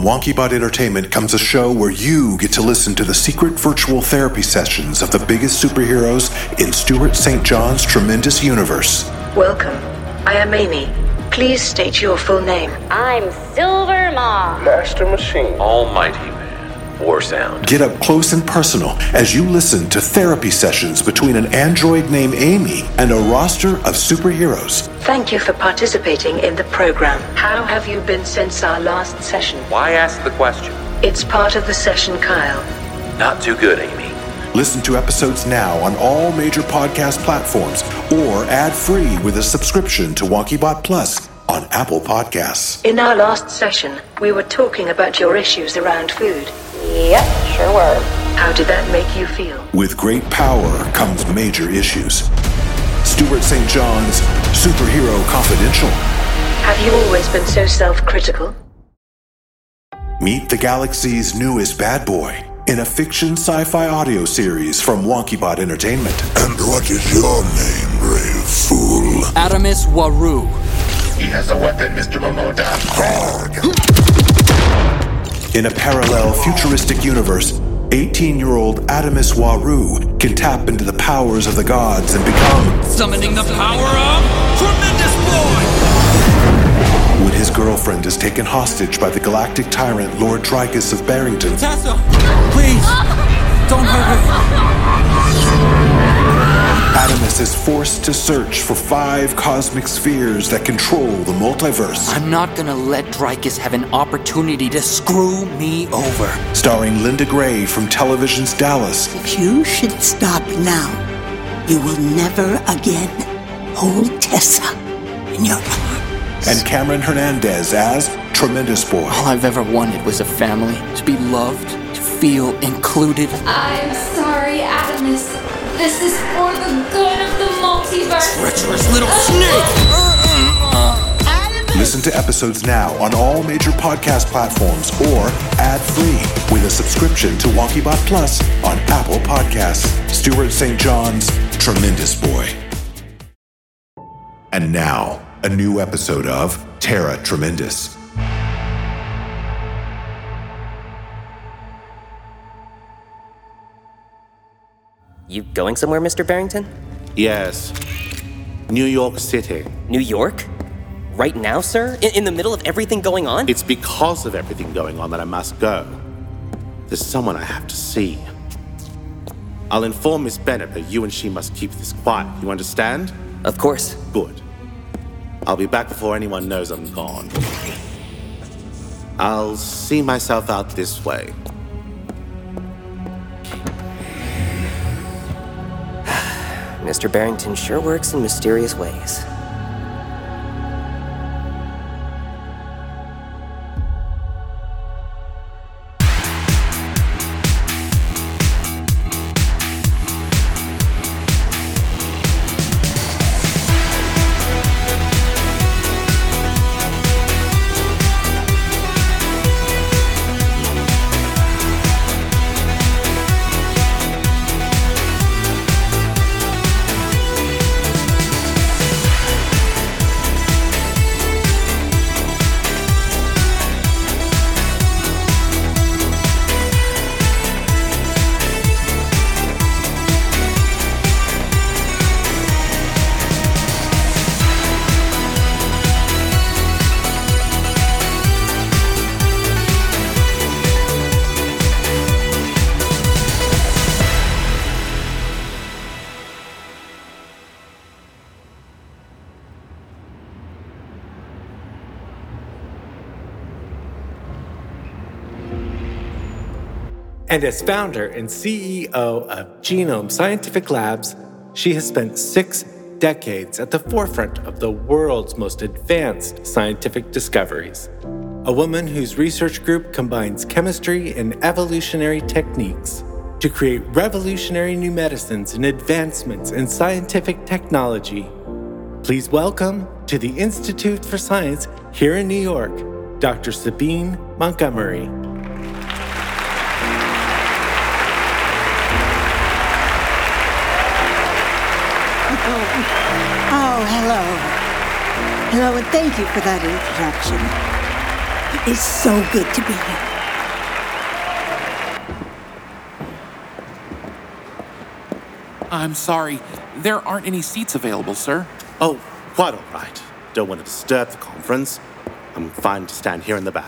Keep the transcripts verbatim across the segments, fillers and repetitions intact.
WonkyBot Entertainment comes a show where you get to listen to the secret virtual therapy sessions of the biggest superheroes in Stuart Saint John's tremendous universe. Welcome. I am Amy. Please state your full name. I'm Silver Maw. Master Machine. Almighty Man. War Sound. Get up close and personal as you listen to therapy sessions between an android named Amy and a roster of superheroes. Thank you for participating in the program. How have you been since our last session? Why ask the question? It's part of the session, Kyle. Not too good, Amy. Listen to episodes now on all major podcast platforms or ad-free with a subscription to WonkyBot Plus on Apple Podcasts. In our last session, we were talking about your issues around food. Yep, sure were. How did that make you feel? With great power comes major issues. Stuart Saint John's Superhero Confidential. Have you always been so self-critical? Meet the galaxy's newest bad boy in a fiction sci-fi audio series from WonkyBot Entertainment. And what is your name, brave fool? Adamus Waru. He has a weapon, Mister Momoda. God. In a parallel futuristic universe, eighteen-year-old Adamus Waru can tap into the powers of the gods and become... Summoning the power of Tremendous Boy! When his girlfriend is taken hostage by the galactic tyrant Lord Dreykus of Barrington... Tessa, please, don't hurt her. Adamus is forced to search for five cosmic spheres that control the multiverse. I'm not gonna let Dreykus have an opportunity to screw me over. Starring Linda Gray from television's Dallas. If you should stop now, you will never again hold Tessa in your arms. And Cameron Hernandez as Tremendous Boy. All I've ever wanted was a family, to be loved, to feel included. I'm sorry, Adamus. This is for the good of the multiverse. Treacherous little snake! Listen to episodes now on all major podcast platforms or ad-free with a subscription to WonkyBot Plus on Apple Podcasts. Stuart Saint John's Tremendous Boy. And now, a new episode of Terra Tremendous. You going somewhere, Mister Barrington? Yes. New York City. New York? Right now, sir? In, in the middle of everything going on? It's because of everything going on that I must go. There's someone I have to see. I'll inform Miss Bennett that you and she must keep this quiet. You understand? Of course. Good. I'll be back before anyone knows I'm gone. I'll see myself out this way. Mister Barrington sure works in mysterious ways. And as founder and C E O of Genome Scientific Labs, she has spent six decades at the forefront of the world's most advanced scientific discoveries. A woman whose research group combines chemistry and evolutionary techniques to create revolutionary new medicines and advancements in scientific technology. Please welcome to the Institute for Science here in New York, Doctor Sabine Montgomery. Oh, hello. Hello, and thank you for that introduction. It is so good to be here. I'm sorry. There aren't any seats available, sir. Oh, quite all right. Don't want to disturb the conference. I'm fine to stand here in the back.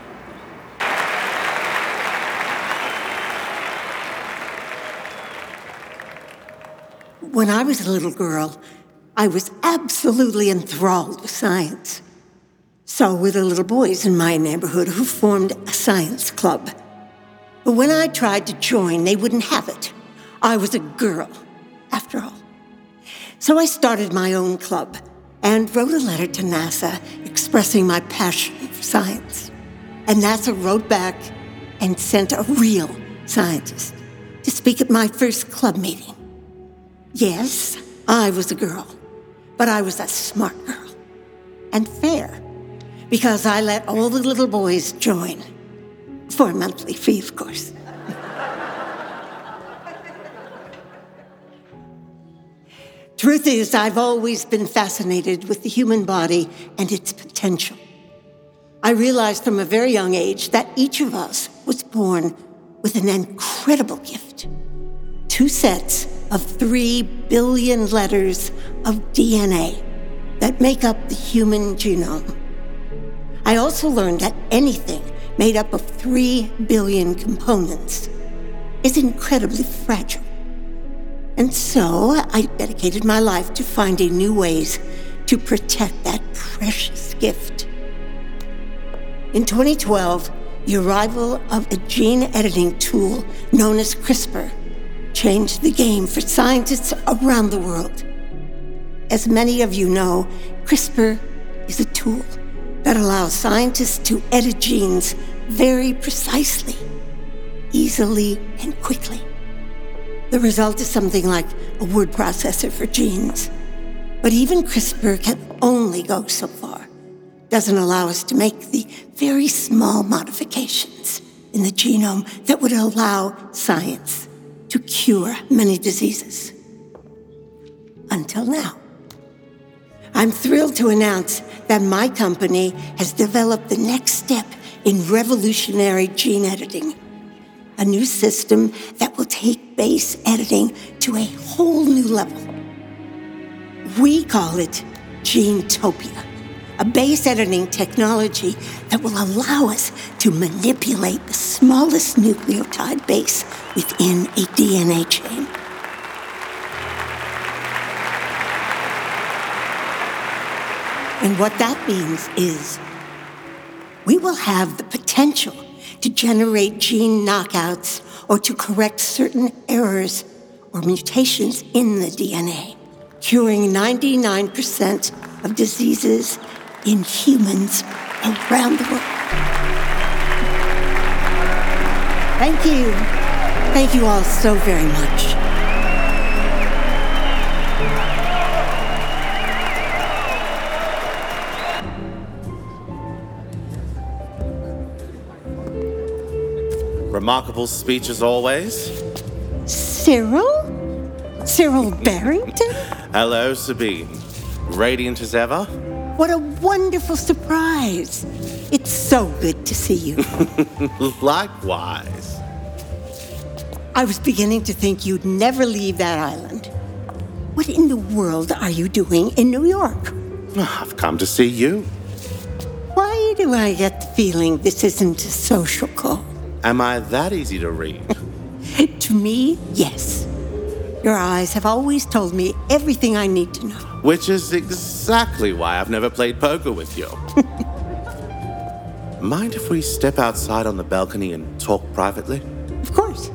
When I was a little girl, I was absolutely enthralled with science. So were the little boys in my neighborhood who formed a science club. But when I tried to join, they wouldn't have it. I was a girl, after all. So I started my own club and wrote a letter to NASA expressing my passion for science. And NASA wrote back and sent a real scientist to speak at my first club meeting. Yes, I was a girl, but I was a smart girl. And fair, because I let all the little boys join. For a monthly fee, of course. Truth is, I've always been fascinated with the human body and its potential. I realized from a very young age that each of us was born with an incredible gift. Two sets of three billion letters of D N A that make up the human genome. I also learned that anything made up of three billion components is incredibly fragile. And so I dedicated my life to finding new ways to protect that precious gift. In twenty twelve, the arrival of a gene editing tool known as CRISPR changed the game for scientists around the world. As many of you know, CRISPR is a tool that allows scientists to edit genes very precisely, easily, and quickly. The result is something like a word processor for genes. But even CRISPR can only go so far. Doesn't allow us to make the very small modifications in the genome that would allow science to cure many diseases. Until now. I'm thrilled to announce that my company has developed the next step in revolutionary gene editing. A new system that will take base editing to a whole new level. We call it Genetopia, a base editing technology that will allow us to manipulate the smallest nucleotide base within a D N A chain. And what that means is we will have the potential to generate gene knockouts or to correct certain errors or mutations in the D N A, curing ninety-nine percent of diseases in humans around the world. Thank you. Thank you all so very much. Remarkable speech as always. Cyril? Cyril Barrington? Hello, Sabine. Radiant as ever? What a wonderful surprise. It's so good to see you. Likewise. I was beginning to think you'd never leave that island. What in the world are you doing in New York? I've come to see you. Why do I get the feeling this isn't a social call? Am I that easy to read? To me, yes. Your eyes have always told me everything I need to know. Which is exactly why I've never played poker with you. Mind if we step outside on the balcony and talk privately? Of course.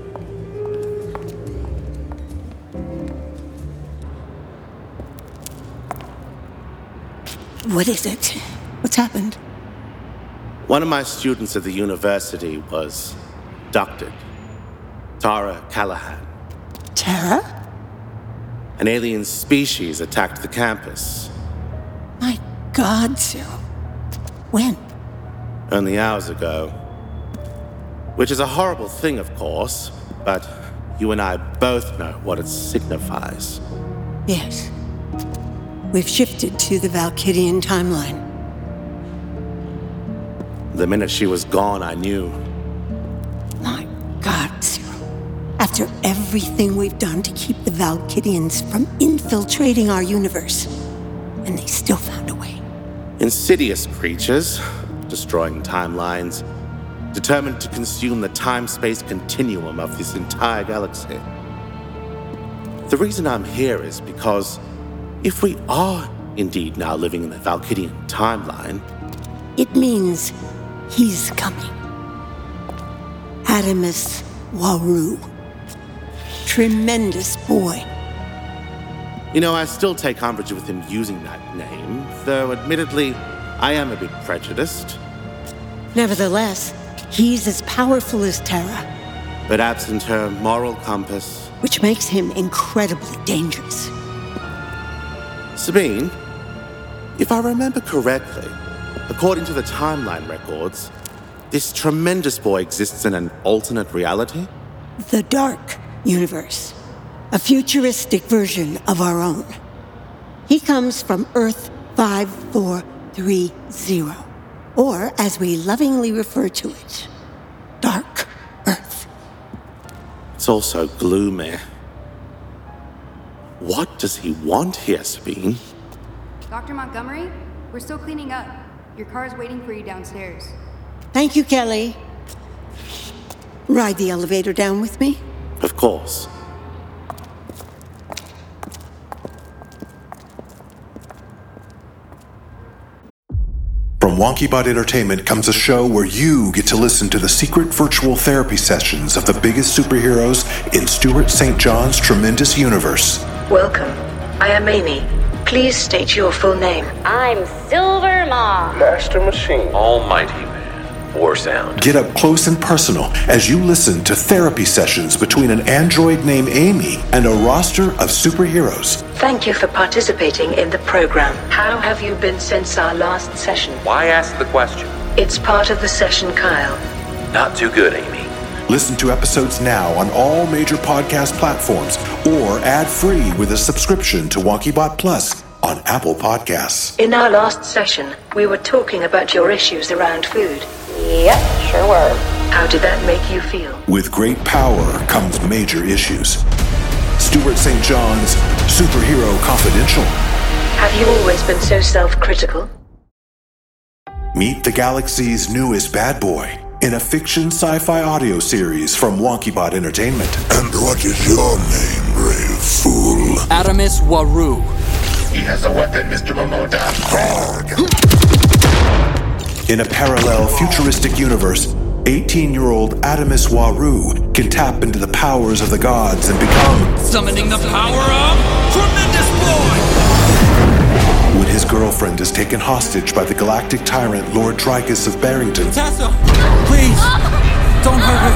What is it? What's happened? One of my students at the university was abducted. Tara Callahan. Tara? An alien species attacked the campus. My God, Cyril. When? Only hours ago. Which is a horrible thing, of course, but you and I both know what it signifies. Yes. We've shifted to the Valkyrian timeline. The minute she was gone, I knew. My God, Cyril. After everything we've done to keep the Valkyrians from infiltrating our universe, and they still found a way. Insidious creatures, destroying timelines, determined to consume the time-space continuum of this entire galaxy. The reason I'm here is because if we are indeed now living in the Valkyrian timeline, it means he's coming. Adamus Waru. Tremendous boy. You know, I still take umbrage with him using that name, though admittedly, I am a bit prejudiced. Nevertheless, he's as powerful as Terra. But absent her moral compass... which makes him incredibly dangerous. Sabine, if I remember correctly, according to the timeline records, this tremendous boy exists in an alternate reality? The Dark Universe. A futuristic version of our own. He comes from Earth five four three zero, or as we lovingly refer to it, Dark Earth. It's all so gloomy. What does he want here, Sabine? Doctor Montgomery, we're still cleaning up. Your car's waiting for you downstairs. Thank you, Kelly. Ride the elevator down with me? Of course. From WonkyBot Entertainment comes a show where you get to listen to the secret virtual therapy sessions of the biggest superheroes in Stuart Saint John's tremendous universe. Welcome. I am Amy. Please state your full name. I'm Silver Mom. Master Machine. Almighty Man. War Sound. Get up close and personal as you listen to therapy sessions between an android named Amy and a roster of superheroes. Thank you for participating in the program. How have you been since our last session? Why ask the question? It's part of the session, Kyle. Not too good, Amy. Listen to episodes now on all major podcast platforms or ad-free with a subscription to WonkyBot Plus on Apple Podcasts. In our last session, we were talking about your issues around food. Yep, sure were. How did that make you feel? With great power comes major issues. Stuart Saint John's Superhero Confidential. Have you always been so self-critical? Meet the galaxy's newest bad boy in a fiction sci-fi audio series from WonkyBot Entertainment. And what is your name, brave fool? Adamus Waru. He has a weapon, Mister Momoda. Guard! In a parallel futuristic universe, eighteen-year-old Adamus Waru can tap into the powers of the gods and become... Summoning the power of Tremendous Boy! When his girlfriend is taken hostage by the galactic tyrant Lord Dreykus of Barrington... Tessa, please, don't hurt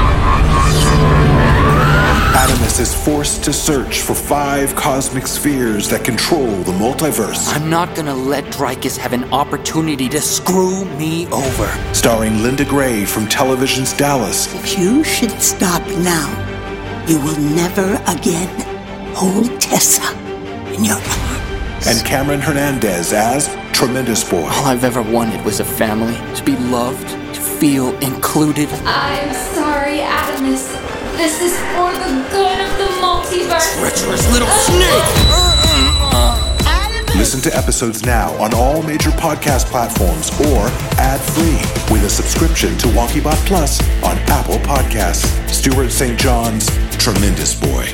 her. Adamus is forced to search for five cosmic spheres that control the multiverse. I'm not gonna let Dreykus have an opportunity to screw me over. Starring Linda Gray from television's Dallas. If you should stop now, you will never again hold Tessa in your arms. And Cameron Hernandez as Tremendous Boy. All I've ever wanted was a family, to be loved, to feel included. I'm sorry, Adamus. This is for the good of the multiverse. Treacherous little snake! Listen to episodes now on all major podcast platforms or ad-free with a subscription to WonkyBot Plus on Apple Podcasts. Stuart Saint John's Tremendous Boy.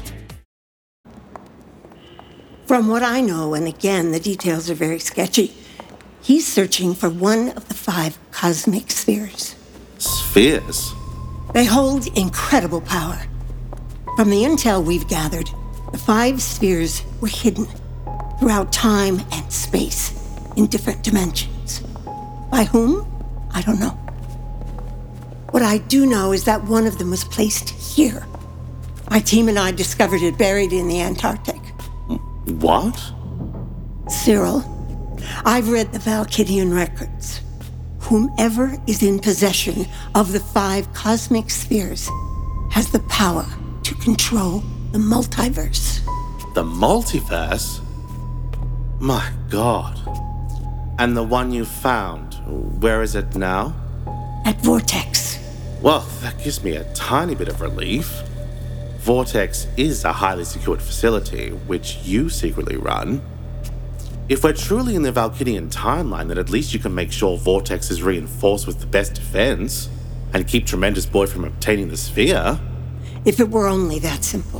From what I know, and again, the details are very sketchy, he's searching for one of the five cosmic spheres. Spheres? They hold incredible power. From the intel we've gathered, the five spheres were hidden throughout time and space in different dimensions. By whom? I don't know. What I do know is that one of them was placed here. My team and I discovered it buried in the Antarctic. What? Cyril, I've read the Valkyrian records. Whomever is in possession of the five cosmic spheres has the power to control the multiverse. The multiverse? My God. And the one you found Where is it now? At Vortex. Well, that gives me a tiny bit of relief. Vortex is a highly secured facility, which you secretly run. If we're truly in the Valkyrian timeline, then at least you can make sure Vortex is reinforced with the best defense and keep Tremendous Boy from obtaining the sphere. If it were only that simple.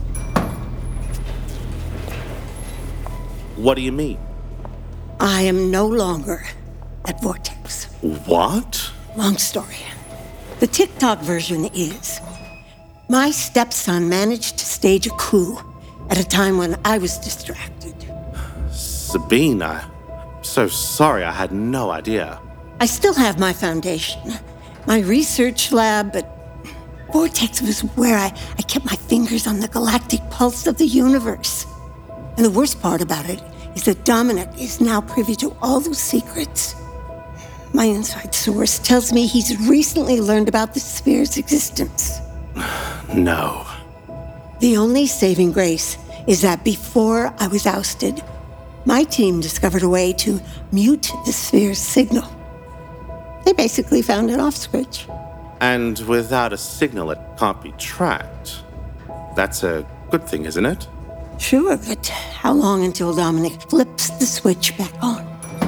What do you mean? I am no longer at Vortex. What? Long story. The TikTok version is, my stepson managed to stage a coup at a time when I was distracted. Sabine, I'm so sorry, I had no idea. I still have my foundation, my research lab, but Vortex was where I, I kept my fingers on the galactic pulse of the universe. And the worst part about it is that Dominic is now privy to all those secrets. My inside source tells me he's recently learned about the sphere's existence. No. The only saving grace is that before I was ousted, my team discovered a way to mute the sphere's signal. They basically found an off switch. And without a signal, it can't be tracked. That's a good thing, isn't it? Sure, but how long until Dominic flips the switch back on?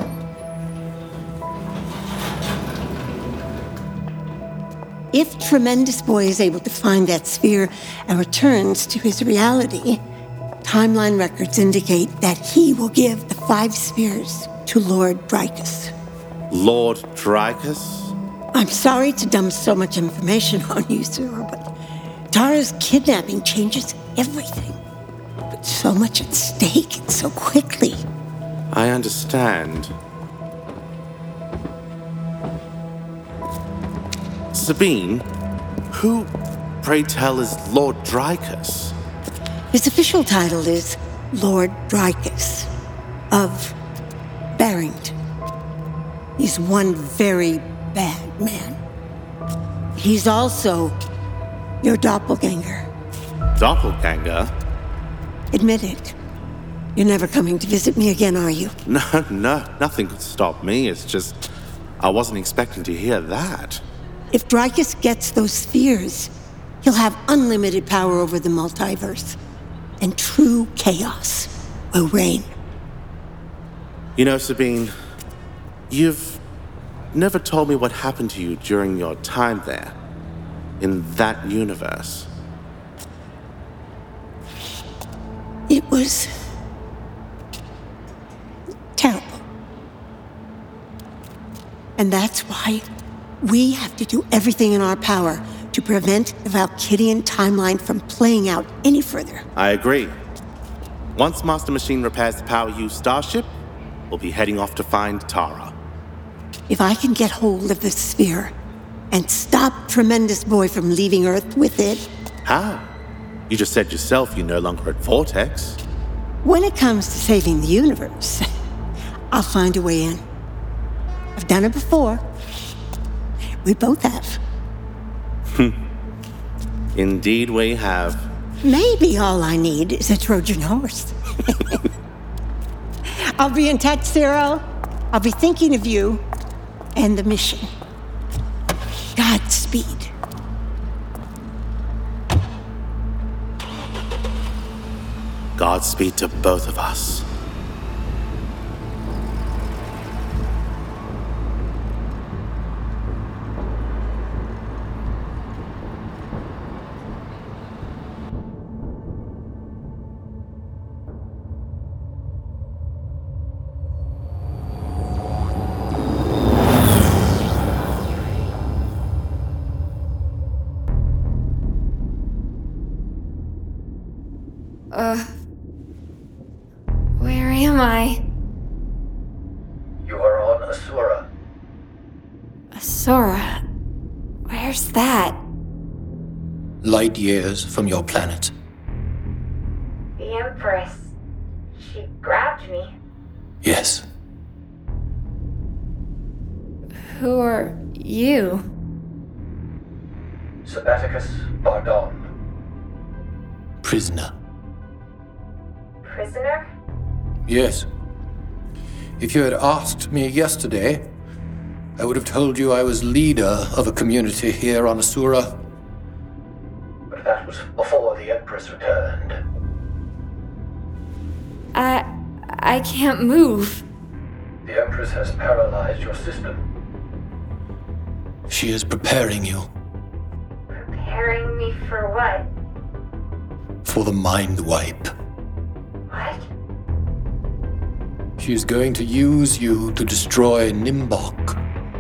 If Tremendous Boy is able to find that sphere and returns to his reality, timeline records indicate that he will give the five spheres to Lord Dreykus. Lord Dreykus? I'm sorry to dump so much information on you, sir, but Tara's kidnapping changes everything. But so much at stake and so quickly. I understand. Sabine, who, pray tell, is Lord Dreykus? His official title is Lord Dreykus of Barrington. He's one very bad man. He's also your doppelganger. Doppelganger? Admit it. You're never coming to visit me again, are you? No, no, nothing could stop me. It's just, I wasn't expecting to hear that. If Dreykus gets those spheres, he'll have unlimited power over the multiverse, and true chaos will reign. You know, Sabine, you've never told me what happened to you during your time there, in that universe. It was terrible. And that's why we have to do everything in our power to prevent the Valkyrian timeline from playing out any further. I agree. Once Master Machine repairs the Power U starship, we'll be heading off to find Tara. If I can get hold of the sphere and stop Tremendous Boy from leaving Earth with it... How? You just said yourself you're no longer at Vortex. When it comes to saving the universe, I'll find a way in. I've done it before. We both have. Indeed we have. Maybe all I need is a Trojan horse. I'll be in touch, Zero. I'll be thinking of you and the mission. Godspeed. Godspeed to both of us. Uh, where am I? You are on Asura. Asura? Where's that? Light years from your planet. The Empress. She grabbed me. Yes. Who are you? Sabbaticus Bardon. Prisoner. Prisoner? Yes. If you had asked me yesterday, I would have told you I was leader of a community here on Asura. But that was before the Empress returned. I... I can't move. The Empress has paralyzed your system. She is preparing you. Preparing me for what? For the mind wipe. What? She is going to use you to destroy Nimbok.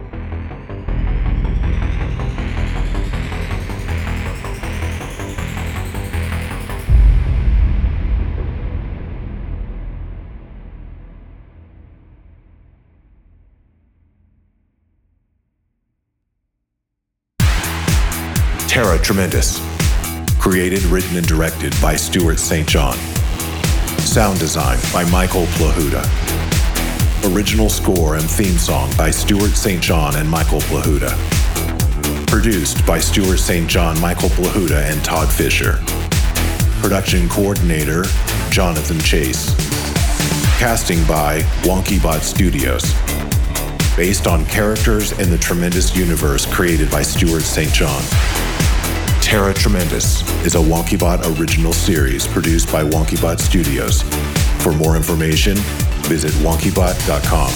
Terra Tremendous. Created, written, and directed by Stuart Saint John. Sound design by Michael Plahuta. Original score and theme song by Stuart Saint John and Michael Plahuta. Produced by Stuart Saint John, Michael Plahuta, and Todd Fisher. Production coordinator, Jonathan Chase. Casting by WonkyBot Studios. Based on characters in the Tremendous universe created by Stuart Saint John. Terra Tremendous is a WonkyBot original series produced by WonkyBot Studios. For more information, visit wonky bot dot com.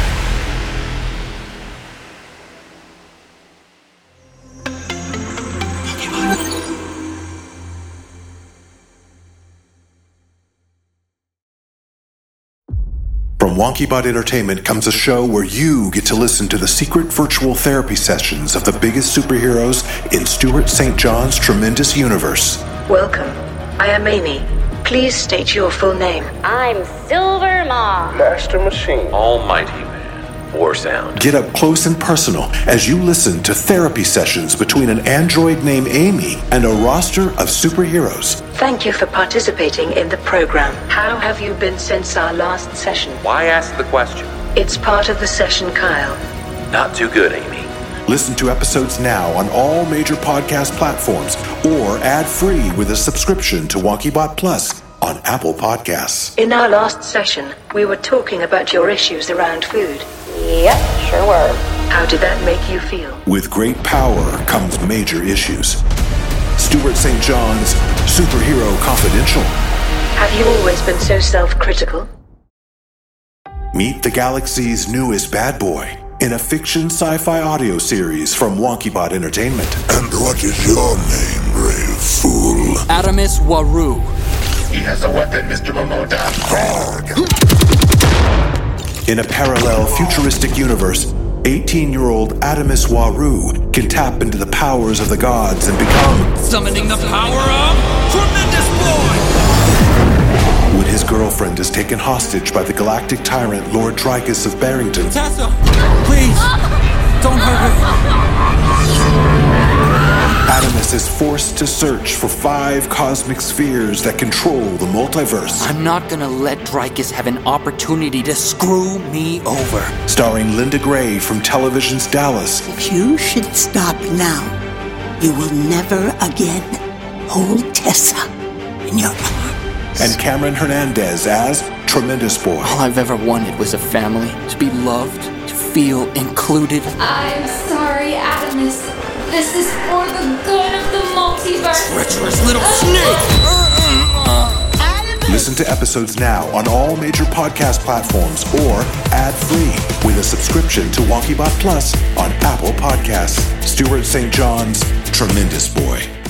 From WonkyBot Entertainment comes a show where you get to listen to the secret virtual therapy sessions of the biggest superheroes in Stuart Saint John's Tremendous universe. Welcome. I am Amy. Please state your full name. I'm Silver Maw. Master Machine. Almighty Man. War Sound. Get up close and personal as you listen to therapy sessions between an android named Amy and a roster of superheroes. Thank you for participating in the program. How have you been since our last session? Why ask the question? It's part of the session, Kyle. Not too good, Amy. Listen to episodes now on all major podcast platforms or ad-free with a subscription to WonkyBot Plus on Apple Podcasts. In our last session, we were talking about your issues around food. Yep, sure were. How did that make you feel? With great power comes major issues. Stuart Saint John's Superhero Confidential. Have you always been so self-critical? Meet the galaxy's newest bad boy in a fiction sci-fi audio series from WonkyBot Entertainment. And what is your name, brave fool? Adamus Waru. He has a weapon, Mister Momoda. Guard! In a parallel futuristic universe, eighteen-year-old Adamus Waru can tap into the powers of the gods and become... Summoning the power of Tremendous Boy! When his girlfriend is taken hostage by the galactic tyrant Lord Tricus of Barrington... Tessa, please, don't hurt her. Adamus is forced to search for five cosmic spheres that control the multiverse. I'm not gonna let Dreykus have an opportunity to screw me over. Starring Linda Gray from television's Dallas. If you should stop now, you will never again hold Tessa in your arms. And Cameron Hernandez as Tremendous Boy. All I've ever wanted was a family, to be loved, to feel included. I'm sorry, Adamus. This is for the good of the multiverse. Treacherous little snake! Listen to episodes now on all major podcast platforms or ad-free with a subscription to WonkyBot Plus on Apple Podcasts. Stuart Saint John's Tremendous Boy.